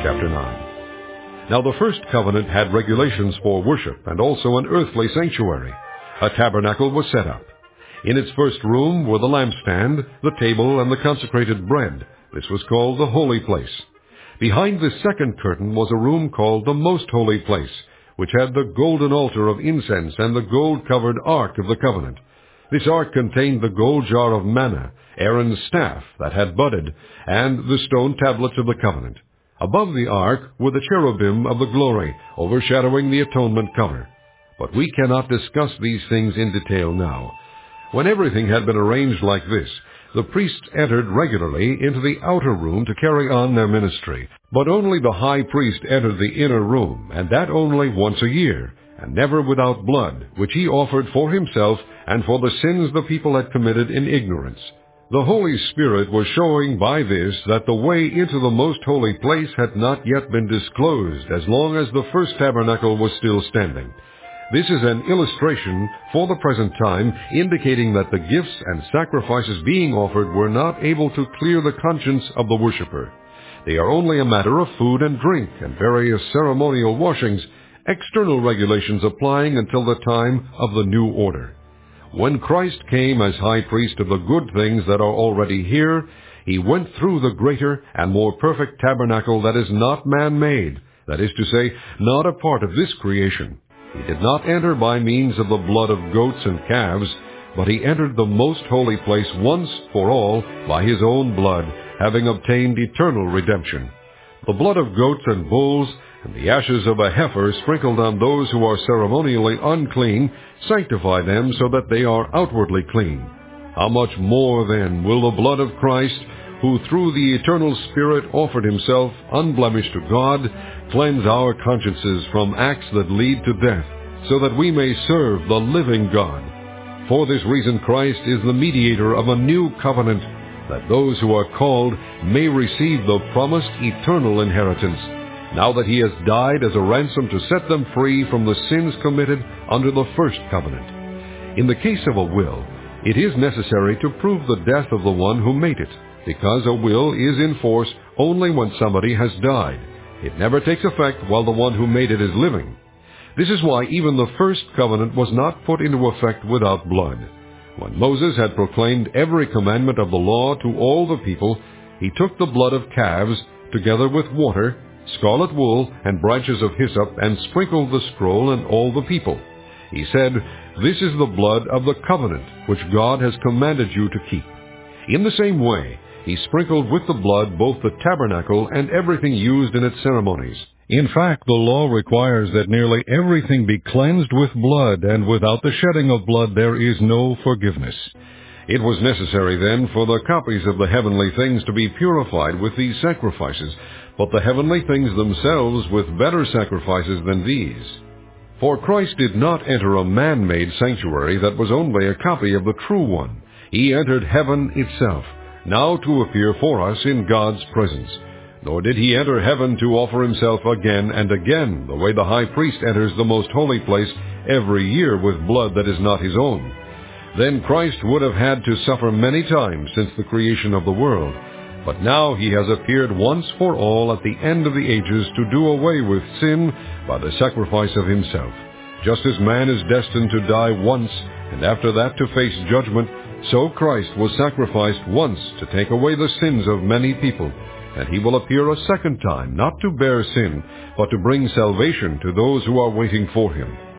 chapter 9. Now the first covenant had regulations for worship and also an earthly sanctuary. A tabernacle was set up. In its first room were the lampstand, the table, and the consecrated bread. This was called the holy place. Behind this second curtain was a room called the most holy place, which had the golden altar of incense and the gold-covered ark of the covenant. This ark contained the gold jar of manna, Aaron's staff that had budded, and the stone tablets of the covenant. Above the ark were the cherubim of the glory, overshadowing the atonement cover. But we cannot discuss these things in detail now. When everything had been arranged like this, the priests entered regularly into the outer room to carry on their ministry. But only the high priest entered the inner room, and that only once a year, and never without blood, which he offered for himself and for the sins the people had committed in ignorance. The Holy Spirit was showing by this that the way into the most holy place had not yet been disclosed as long as the first tabernacle was still standing. This is an illustration for the present time, indicating that the gifts and sacrifices being offered were not able to clear the conscience of the worshiper. They are only a matter of food and drink and various ceremonial washings, external regulations applying until the time of the new order. When Christ came as high priest of the good things that are already here, he went through the greater and more perfect tabernacle that is not man-made, that is to say, not a part of this creation. He did not enter by means of the blood of goats and calves, but he entered the most holy place once for all by his own blood, having obtained eternal redemption. The blood of goats and bulls and the ashes of a heifer sprinkled on those who are ceremonially unclean sanctify them so that they are outwardly clean. How much more then will the blood of Christ, who through the eternal Spirit offered himself unblemished to God, cleanse our consciences from acts that lead to death, so that we may serve the living God. For this reason Christ is the mediator of a new covenant, that those who are called may receive the promised eternal inheritance, now that he has died as a ransom to set them free from the sins committed under the first covenant. In the case of a will, it is necessary to prove the death of the one who made it, because a will is in force only when somebody has died. It never takes effect while the one who made it is living. This is why even the first covenant was not put into effect without blood. When Moses had proclaimed every commandment of the law to all the people, he took the blood of calves, together with water, scarlet wool, and branches of hyssop, and sprinkled the scroll and all the people. He said, "This is the blood of the covenant, which God has commanded you to keep." In the same way, he sprinkled with the blood both the tabernacle and everything used in its ceremonies. In fact, the law requires that nearly everything be cleansed with blood, and without the shedding of blood there is no forgiveness. It was necessary then for the copies of the heavenly things to be purified with these sacrifices, but the heavenly things themselves with better sacrifices than these. For Christ did not enter a man-made sanctuary that was only a copy of the true one. He entered heaven itself, now to appear for us in God's presence. Nor did he enter heaven to offer himself again and again, the way the high priest enters the most holy place every year with blood that is not his own. Then Christ would have had to suffer many times since the creation of the world. But now he has appeared once for all at the end of the ages to do away with sin by the sacrifice of himself. Just as man is destined to die once, and after that to face judgment, so Christ was sacrificed once to take away the sins of many people. And he will appear a second time, not to bear sin, but to bring salvation to those who are waiting for him.